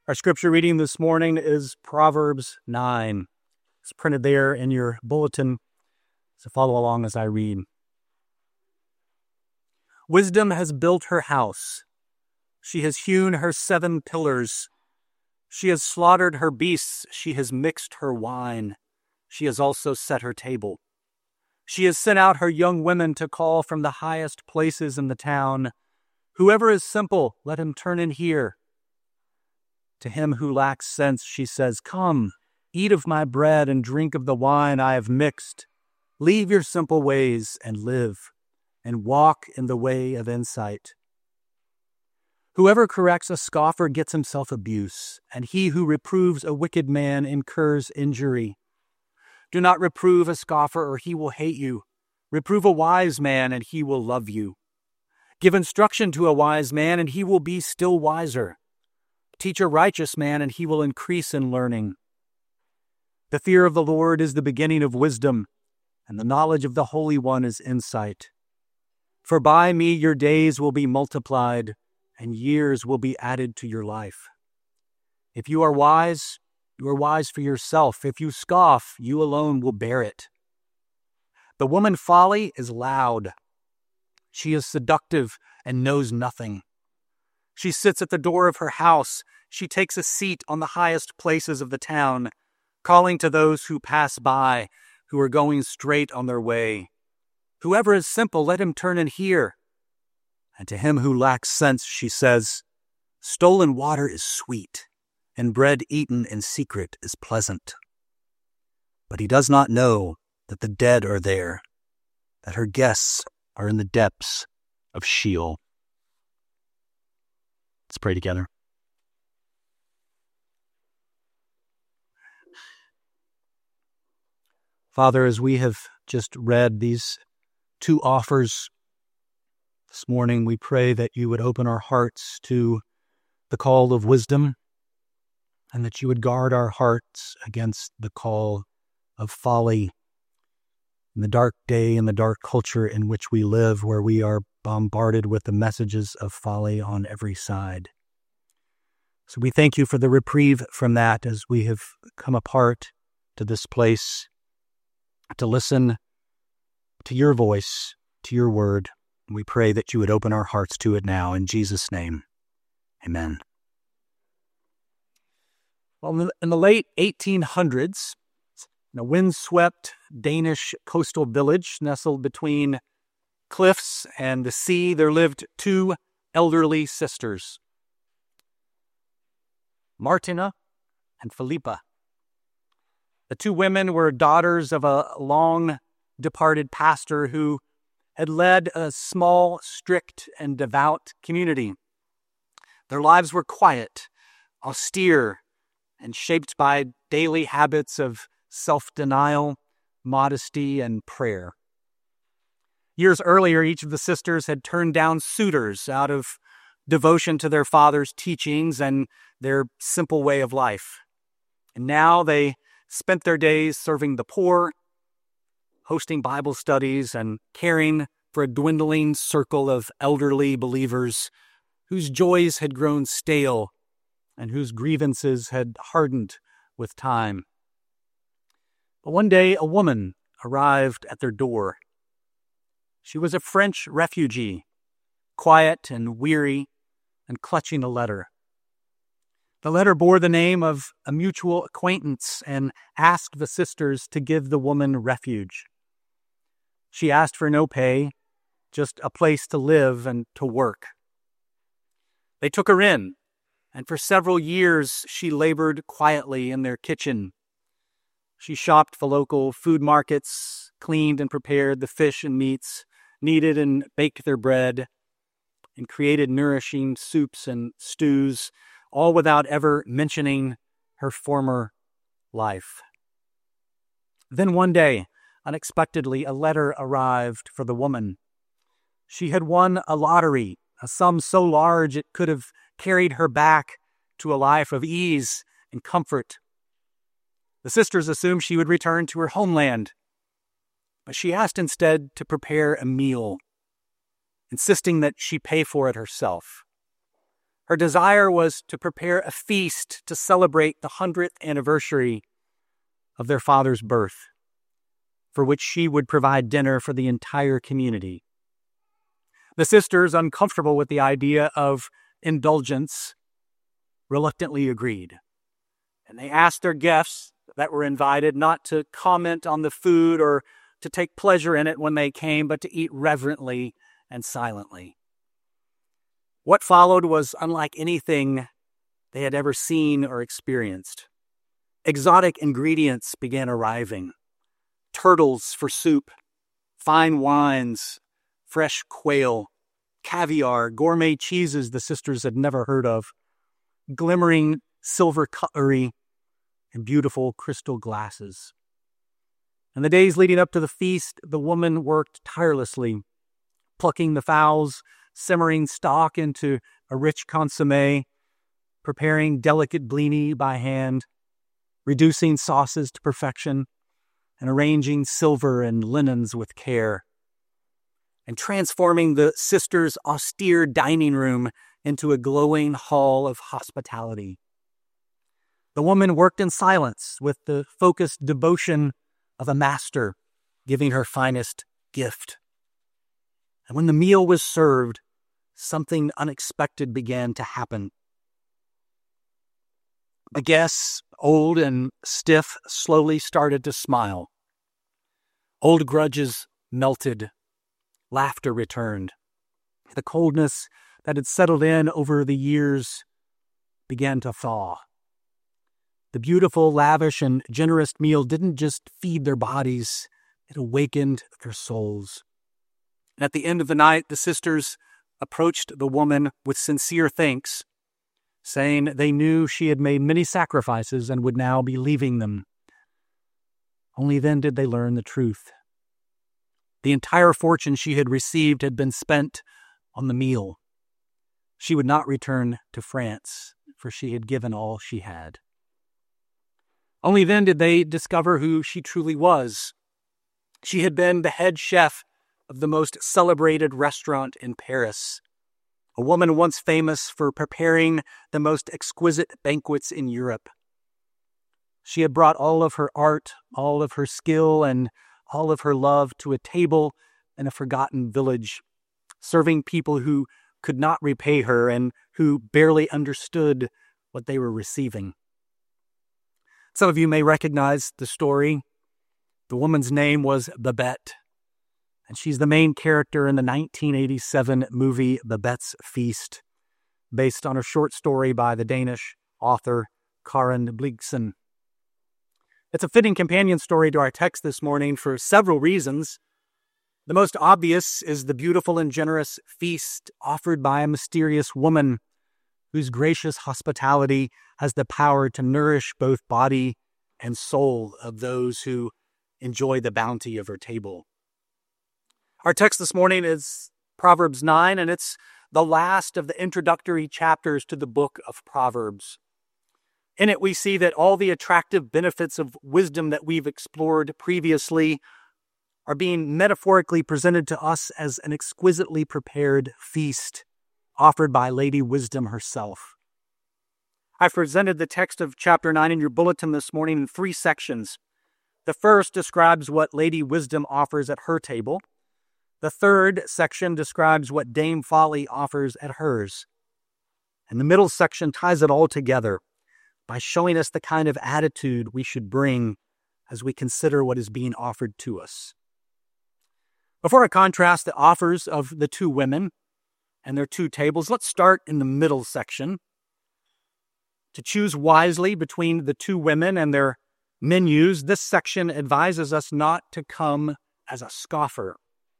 Our scripture reading this morning is Proverbs 9. It's printed there in your bulletin, so follow along as I read. Wisdom has built her house. She has hewn her 7 pillars. She has slaughtered her beasts. She has mixed her wine. She has also set her table. She has sent out her young women to call from the highest places in the town. Whoever is simple, let him turn in here. To him who lacks sense, she says, "Come, eat of my bread and drink of the wine I have mixed. Leave your simple ways and live, and walk in the way of insight. Whoever corrects a scoffer gets himself abuse, and he who reproves a wicked man incurs injury. Do not reprove a scoffer, or he will hate you. Reprove a wise man, and he will love you. Give instruction to a wise man, and he will be still wiser. Teach a righteous man, and he will increase in learning. The fear of the Lord is the beginning of wisdom, and the knowledge of the Holy One is insight. For by me your days will be multiplied, and years will be added to your life. If you are wise for yourself. If you scoff, you alone will bear it. The woman folly is loud. She is seductive and knows nothing. She sits at the door of her house. She takes a seat on the highest places of the town, calling to those who pass by, who are going straight on their way. Whoever is simple, let him turn and hear. And to him who lacks sense, she says, stolen water is sweet, and bread eaten in secret is pleasant. But he does not know that the dead are there, that her guests are in the depths of Sheol. Let's pray together. Father, as we have just read these 2 offers this morning, we pray that you would open our hearts to the call of wisdom, and that you would guard our hearts against the call of folly in the dark day and the dark culture in which we live, where we are bombarded with the messages of folly on every side. So we thank you for the reprieve from that as we have come apart to this place to listen to your voice, to your word. We pray that you would open our hearts to it now. In Jesus' name, amen. Well, in the late 1800s, in a windswept Danish coastal village nestled between cliffs and the sea, there lived 2 elderly sisters, Martina and Philippa. The 2 women were daughters of a long-departed pastor who had led a small, strict, and devout community. Their lives were quiet, austere, and shaped by daily habits of self-denial, modesty, and prayer. Years earlier, each of the sisters had turned down suitors out of devotion to their father's teachings and their simple way of life. And now they spent their days serving the poor, hosting Bible studies, and caring for a dwindling circle of elderly believers whose joys had grown stale and whose grievances had hardened with time. But one day, a woman arrived at their door. She was a French refugee, quiet and weary, and clutching a letter. The letter bore the name of a mutual acquaintance and asked the sisters to give the woman refuge. She asked for no pay, just a place to live and to work. They took her in, and for several years she labored quietly in their kitchen. She shopped the local food markets, cleaned and prepared the fish and meats, kneaded and baked their bread, and created nourishing soups and stews, all without ever mentioning her former life. Then one day, unexpectedly, a letter arrived for the woman. She had won a lottery, a sum so large it could have carried her back to a life of ease and comfort. The sisters assumed she would return to her homeland, but she asked instead to prepare a meal, insisting that she pay for it herself. Her desire was to prepare a feast to celebrate the 100th anniversary of their father's birth, for which she would provide dinner for the entire community. The sisters, uncomfortable with the idea of indulgence, reluctantly agreed. And they asked their guests that were invited not to comment on the food or to take pleasure in it when they came, but to eat reverently and silently. What followed was unlike anything they had ever seen or experienced. Exotic ingredients began arriving. Turtles for soup, fine wines, fresh quail, caviar, gourmet cheeses the sisters had never heard of, glimmering silver cutlery, and beautiful crystal glasses. In the days leading up to the feast, the woman worked tirelessly, plucking the fowls, simmering stock into a rich consommé, preparing delicate blini by hand, reducing sauces to perfection, and arranging silver and linens with care, and transforming the sisters' austere dining room into a glowing hall of hospitality. The woman worked in silence with the focused devotion of a master giving her finest gift. And when the meal was served, something unexpected began to happen. The guests, old and stiff, slowly started to smile. Old grudges melted. Laughter returned. The coldness that had settled in over the years began to thaw. The beautiful, lavish, and generous meal didn't just feed their bodies, it awakened their souls. And at the end of the night, the sisters approached the woman with sincere thanks, saying they knew she had made many sacrifices and would now be leaving them. Only then did they learn the truth. The entire fortune she had received had been spent on the meal. She would not return to France, for she had given all she had. Only then did they discover who she truly was. She had been the head chef of the most celebrated restaurant in Paris, a woman once famous for preparing the most exquisite banquets in Europe. She had brought all of her art, all of her skill, and all of her love to a table in a forgotten village, serving people who could not repay her and who barely understood what they were receiving. Some of you may recognize the story. The woman's name was Babette, and she's the main character in the 1987 movie Babette's Feast, based on a short story by the Danish author Karen Blixen. It's a fitting companion story to our text this morning for several reasons. The most obvious is the beautiful and generous feast offered by a mysterious woman whose gracious hospitality has the power to nourish both body and soul of those who enjoy the bounty of her table. Our text this morning is Proverbs 9, and it's the last of the introductory chapters to the book of Proverbs. In it, we see that all the attractive benefits of wisdom that we've explored previously are being metaphorically presented to us as an exquisitely prepared feast offered by Lady Wisdom herself. I've presented the text of chapter 9 in your bulletin this morning in 3 sections. The first describes what Lady Wisdom offers at her table. The third section describes what Dame Folly offers at hers. And the middle section ties it all together by showing us the kind of attitude we should bring as we consider what is being offered to us. Before I contrast the offers of the two women and their two tables, let's start in the middle section. To choose wisely between the two women and their menus, this section advises us not to come as a scoffer.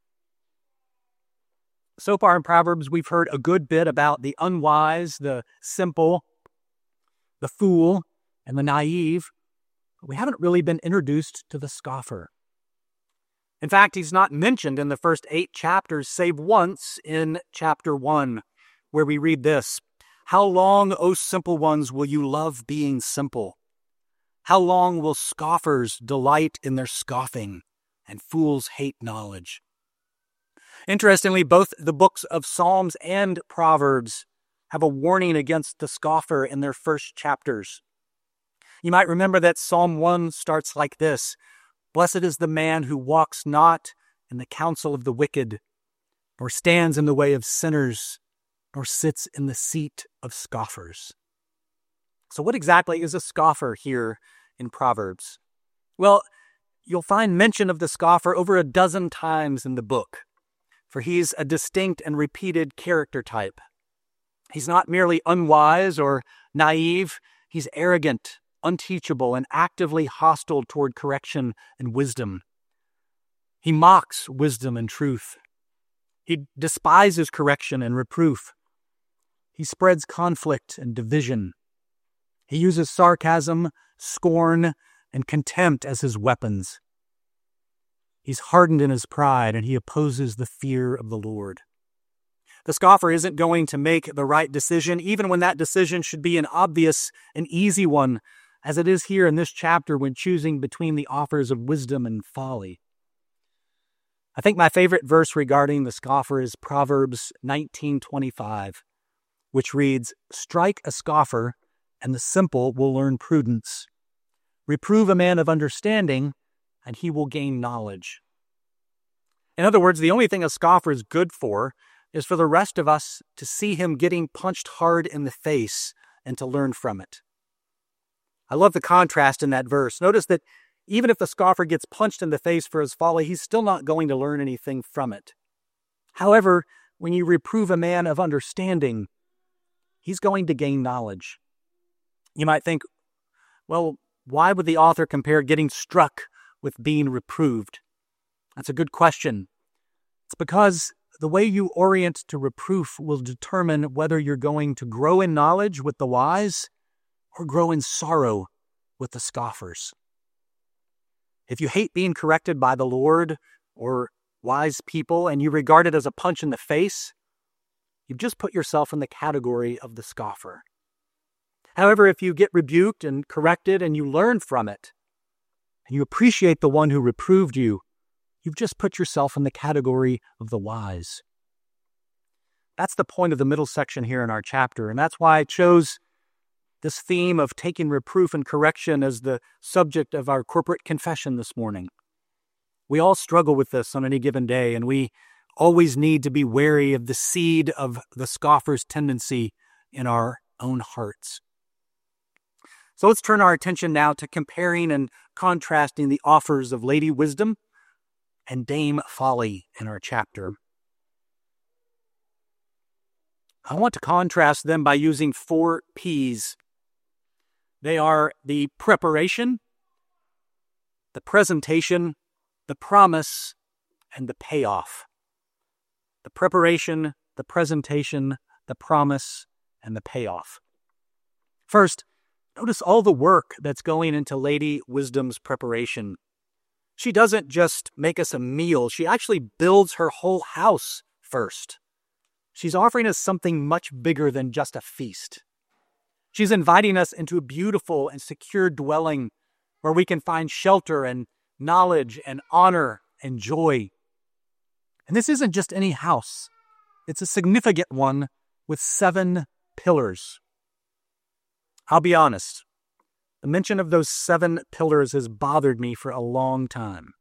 So far in Proverbs, we've heard a good bit about the unwise, the simple, the fool, and the naive, but we haven't really been introduced to the scoffer. In fact, he's not mentioned in the first 8 chapters, save once in chapter 1, where we read this: "How long, O simple ones, will you love being simple? How long will scoffers delight in their scoffing, and fools hate knowledge?" Interestingly, both the books of Psalms and Proverbs have a warning against the scoffer in their first chapters. You might remember that Psalm 1 starts like this: "Blessed is the man who walks not in the counsel of the wicked, nor stands in the way of sinners, nor sits in the seat of scoffers." So what exactly is a scoffer here in Proverbs? Well, you'll find mention of the scoffer over a dozen times in the book, for he's a distinct and repeated character type. He's not merely unwise or naive, he's arrogant, unteachable, and actively hostile toward correction and wisdom. He mocks wisdom and truth. He despises correction and reproof. He spreads conflict and division. He uses sarcasm, scorn, and contempt as his weapons. He's hardened in his pride, and he opposes the fear of the Lord. The scoffer isn't going to make the right decision, even when that decision should be an obvious and easy one, as it is here in this chapter when choosing between the offers of wisdom and folly. I think my favorite verse regarding the scoffer is Proverbs 19:25, which reads, "Strike a scoffer, and the simple will learn prudence. Reprove a man of understanding, and he will gain knowledge." In other words, the only thing a scoffer is good for is for the rest of us to see him getting punched hard in the face and to learn from it. I love the contrast in that verse. Notice that even if the scoffer gets punched in the face for his folly, he's still not going to learn anything from it. However, when you reprove a man of understanding, he's going to gain knowledge. You might think, well, why would the author compare getting struck with being reproved? That's a good question. It's because the way you orient to reproof will determine whether you're going to grow in knowledge with the wise or grow in sorrow with the scoffers. If you hate being corrected by the Lord or wise people and you regard it as a punch in the face, you've just put yourself in the category of the scoffer. However, if you get rebuked and corrected and you learn from it, and you appreciate the one who reproved you, you've just put yourself in the category of the wise. That's the point of the middle section here in our chapter, and that's why I chose this theme of taking reproof and correction as the subject of our corporate confession this morning. We all struggle with this on any given day, and we always need to be wary of the seed of the scoffer's tendency in our own hearts. So let's turn our attention now to comparing and contrasting the offers of Lady Wisdom and Dame Folly in our chapter. I want to contrast them by using 4 P's. They are the preparation, the presentation, the promise, and the payoff. The preparation, the presentation, the promise, and the payoff. First, notice all the work that's going into Lady Wisdom's preparation. She doesn't just make us a meal, she actually builds her whole house first. She's offering us something much bigger than just a feast. She's inviting us into a beautiful and secure dwelling where we can find shelter and knowledge and honor and joy. And this isn't just any house. It's a significant one with 7 pillars. I'll be honest, the mention of those 7 pillars has bothered me for a long time.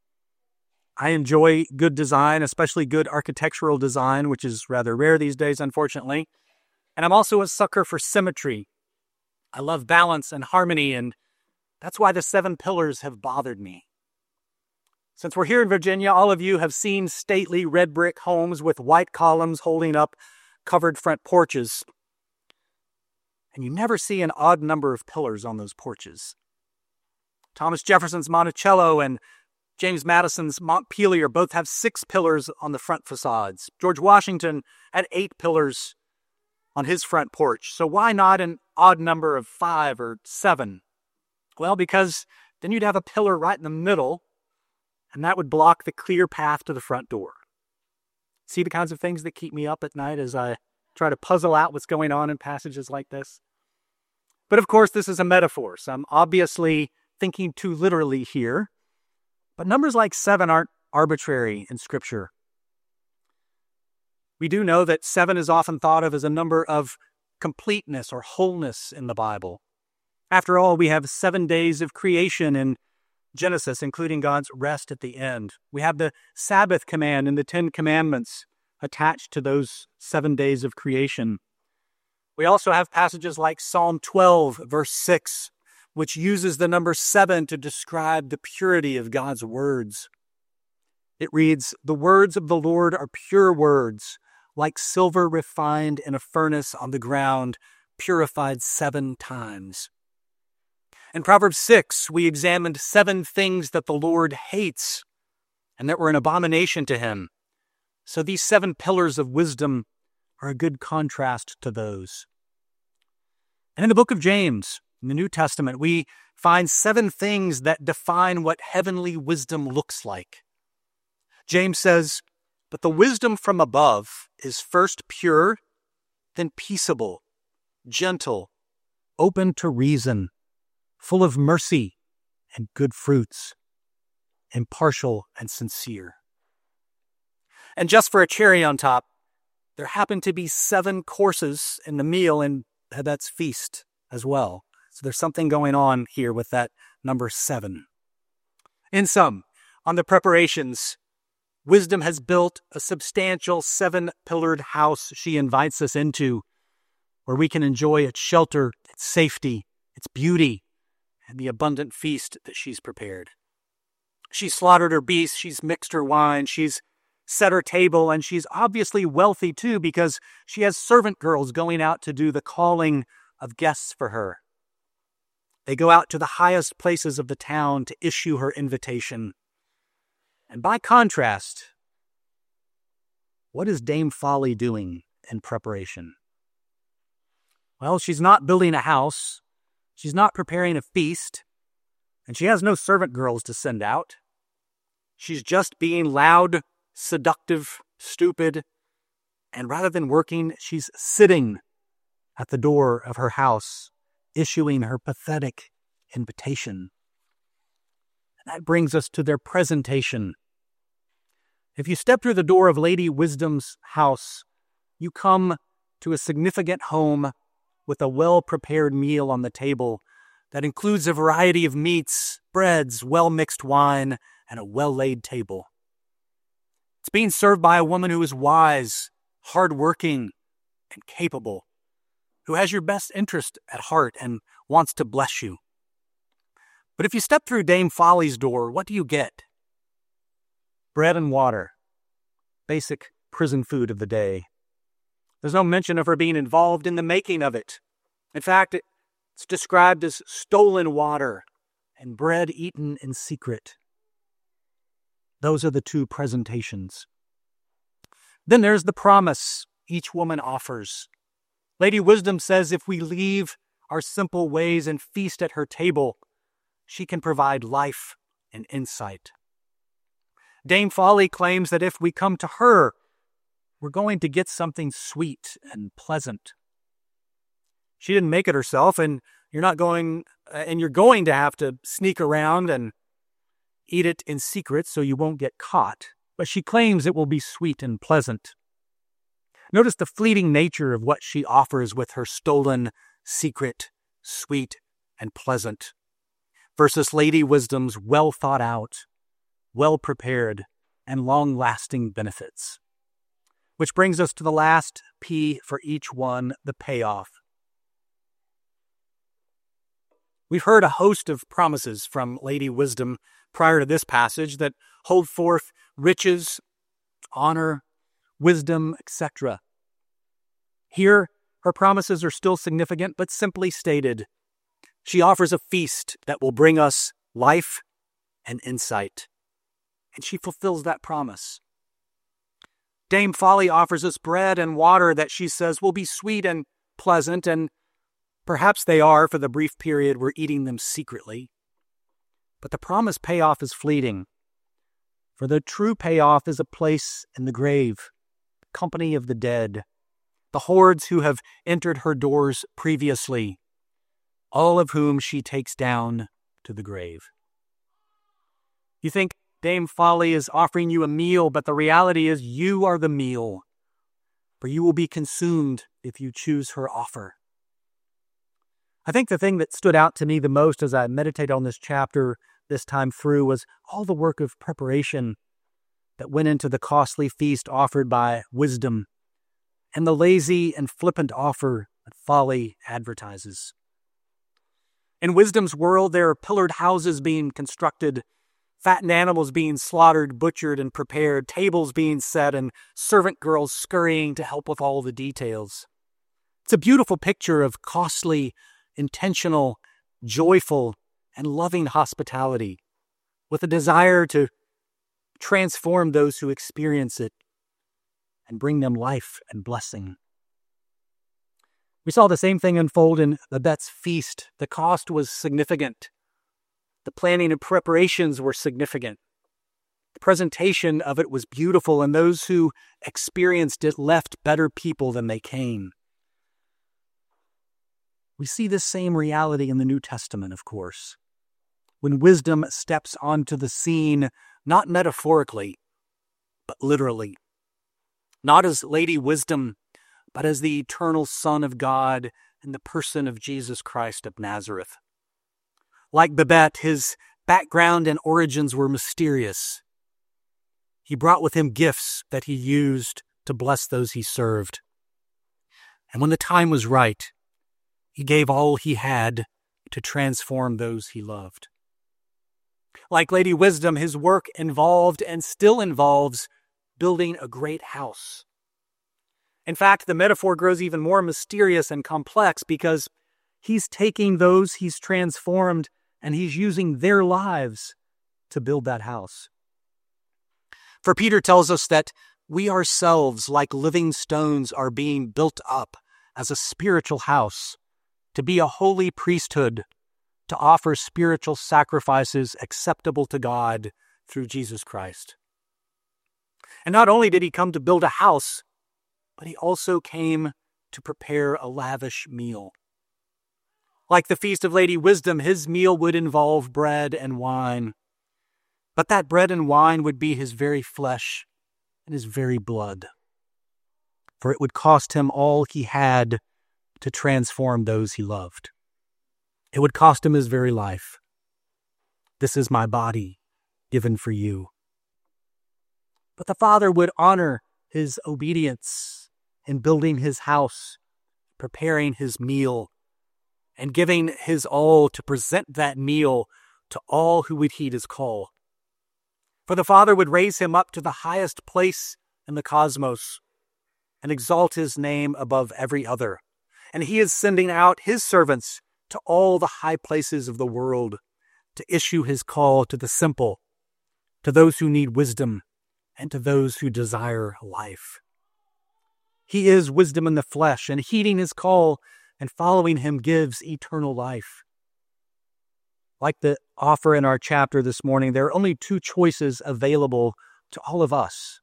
I enjoy good design, especially good architectural design, which is rather rare these days, unfortunately. And I'm also a sucker for symmetry. I love balance and harmony, and that's why the 7 pillars have bothered me. Since we're here in Virginia, all of you have seen stately red brick homes with white columns holding up covered front porches. And you never see an odd number of pillars on those porches. Thomas Jefferson's Monticello and James Madison's Montpelier both have 6 pillars on the front facades. George Washington had 8 pillars on his front porch. So why not an odd number of 5 or 7? Well, because then you'd have a pillar right in the middle, and that would block the clear path to the front door. See the kinds of things that keep me up at night as I try to puzzle out what's going on in passages like this? But of course, this is a metaphor, so I'm obviously thinking too literally here. But numbers like 7 aren't arbitrary in Scripture. We do know that 7 is often thought of as a number of completeness or wholeness in the Bible. After all, we have 7 days of creation in Genesis, including God's rest at the end. We have the Sabbath command in the 10 Commandments attached to those 7 days of creation. We also have passages like Psalm 12, verse 6, which uses the number 7 to describe the purity of God's words. It reads, "The words of the Lord are pure words, like silver refined in a furnace on the ground, purified 7 times." In Proverbs 6, we examined 7 things that the Lord hates and that were an abomination to him. So these 7 pillars of wisdom are a good contrast to those. And in the book of James, in the New Testament, we find 7 things that define what heavenly wisdom looks like. James says, "But the wisdom from above is first pure, then peaceable, gentle, open to reason, full of mercy and good fruits, impartial and sincere." And just for a cherry on top, there happen to be 7 courses in the meal, and that's feast as well. So there's something going on here with that number 7. In sum, on the preparations, wisdom has built a substantial 7-pillared house she invites us into, where we can enjoy its shelter, its safety, its beauty, and the abundant feast that she's prepared. She's slaughtered her beasts, she's mixed her wine, she's set her table, and she's obviously wealthy too, because she has servant girls going out to do the calling of guests for her. They go out to the highest places of the town to issue her invitation. And by contrast, what is Dame Folly doing in preparation? Well, she's not building a house, she's not preparing a feast, and she has no servant girls to send out. She's just being loud, seductive, stupid, and rather than working, she's sitting at the door of her house, issuing her pathetic invitation. And that brings us to their presentation. If you step through the door of Lady Wisdom's house, you come to a significant home with a well-prepared meal on the table that includes a variety of meats, breads, well-mixed wine, and a well-laid table. It's being served by a woman who is wise, hardworking, and capable, who has your best interest at heart and wants to bless you. But if you step through Dame Folly's door, what do you get? Bread and water, basic prison food of the day. There's no mention of her being involved in the making of it. In fact, it's described as stolen water and bread eaten in secret. Those are the 2 presentations. Then there's the promise each woman offers. Lady Wisdom says if we leave our simple ways and feast at her table, she can provide life and insight. Dame Folly claims that if we come to her, we're going to get something sweet and pleasant. She didn't make it herself, and you're going to have to sneak around and eat it in secret so you won't get caught. But she claims it will be sweet and pleasant. Notice the fleeting nature of what she offers with her stolen, secret, sweet, and pleasant, versus Lady Wisdom's well-thought-out, well-prepared, and long-lasting benefits. Which brings us to the last P for each one, the payoff. We've heard a host of promises from Lady Wisdom prior to this passage that hold forth riches, honor, wisdom, etc. Here, her promises are still significant, but simply stated. She offers a feast that will bring us life and insight. And she fulfills that promise. Dame Folly offers us bread and water that she says will be sweet and pleasant, and perhaps they are for the brief period we're eating them secretly. But the promised payoff is fleeting. For the true payoff is a place in the grave, company of the dead, the hordes who have entered her doors previously, all of whom she takes down to the grave. You think Dame Folly is offering you a meal, but the reality is you are the meal. for you will be consumed if you choose her offer. I think the thing that stood out to me the most as I meditated on this chapter this time through was all the work of preparation that went into the costly feast offered by wisdom and the lazy and flippant offer that folly advertises. In wisdom's world, there are pillared houses being constructed, fattened animals being slaughtered, butchered, and prepared, tables being set, and servant girls scurrying to help with all the details. It's a beautiful picture of costly, intentional, joyful, and loving hospitality, with a desire to transform those who experience it and bring them life and blessing. We saw the same thing unfold in Babette's feast. The cost was significant. The planning and preparations were significant. The presentation of it was beautiful, and those who experienced it left better people than they came. We see this same reality in the New Testament, of course, when wisdom steps onto the scene, not metaphorically, but literally. Not as Lady Wisdom, but as the eternal Son of God in the person of Jesus Christ of Nazareth. Like Babette, his background and origins were mysterious. He brought with him gifts that he used to bless those he served. And when the time was right, he gave all he had to transform those he loved. Like Lady Wisdom, his work involved and still involves building a great house. In fact, the metaphor grows even more mysterious and complex because he's taking those he's transformed and he's using their lives to build that house. For Peter tells us that we ourselves, like living stones, are being built up as a spiritual house, to be a holy priesthood, to offer spiritual sacrifices acceptable to God through Jesus Christ. And not only did he come to build a house, but he also came to prepare a lavish meal. Like the Feast of Lady Wisdom, his meal would involve bread and wine. But that bread and wine would be his very flesh and his very blood. For it would cost him all he had to transform those he loved. It would cost him his very life. This is my body given for you. But the Father would honor his obedience in building his house, preparing his meal, and giving his all to present that meal to all who would heed his call. For the Father would raise him up to the highest place in the cosmos and exalt his name above every other. And he is sending out his servants to all the high places of the world to issue his call to the simple, to those who need wisdom, and to those who desire life. He is wisdom in the flesh, and heeding his call and following him gives eternal life. Like the offer in our chapter this morning, there are only two choices available to all of us.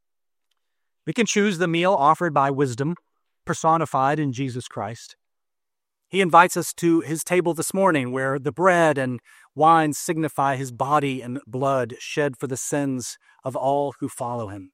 We can choose the meal offered by wisdom, personified in Jesus Christ. He invites us to his table this morning, where the bread and wine signify his body and blood shed for the sins of all who follow him.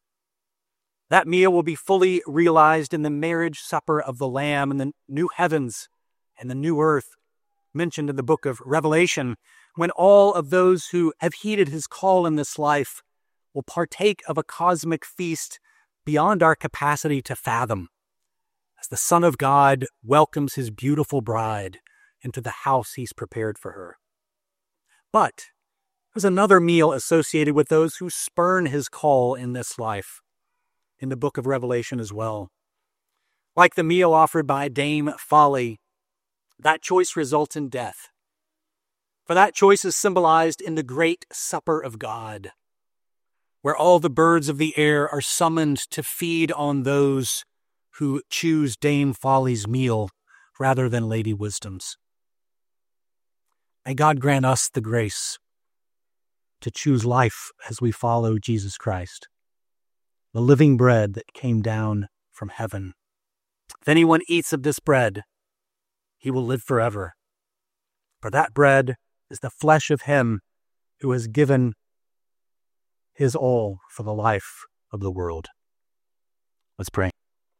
That meal will be fully realized in the marriage supper of the Lamb in the new heavens and the new earth mentioned in the book of Revelation, when all of those who have heeded his call in this life will partake of a cosmic feast beyond our capacity to fathom, as the Son of God welcomes his beautiful bride into the house he's prepared for her. But there's another meal associated with those who spurn his call in this life, in the book of Revelation as well. Like the meal offered by Dame Folly, that choice results in death. For that choice is symbolized in the great supper of God, where all the birds of the air are summoned to feed on those who choose Dame Folly's meal rather than Lady Wisdom's. May God grant us the grace to choose life as we follow Jesus Christ, the living bread that came down from heaven. If anyone eats of this bread, he will live forever. For that bread is the flesh of him who has given his all for the life of the world. Let's pray.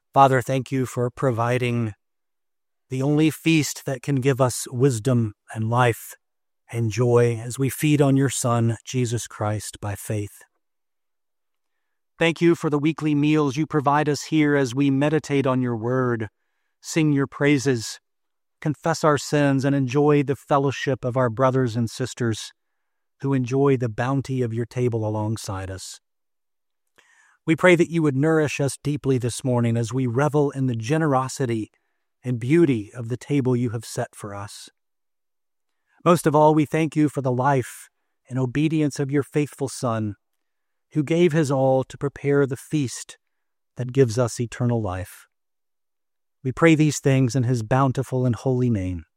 Father, thank you for providing the only feast that can give us wisdom and life and joy as we feed on your Son, Jesus Christ, by faith. Thank you for the weekly meals you provide us here as we meditate on your word, sing your praises, confess our sins, and enjoy the fellowship of our brothers and sisters who enjoy the bounty of your table alongside us. We pray that you would nourish us deeply this morning as we revel in the generosity and beauty of the table you have set for us. Most of all, we thank you for the life and obedience of your faithful Son, who gave his all to prepare the feast that gives us eternal life. We pray these things in his bountiful and holy name.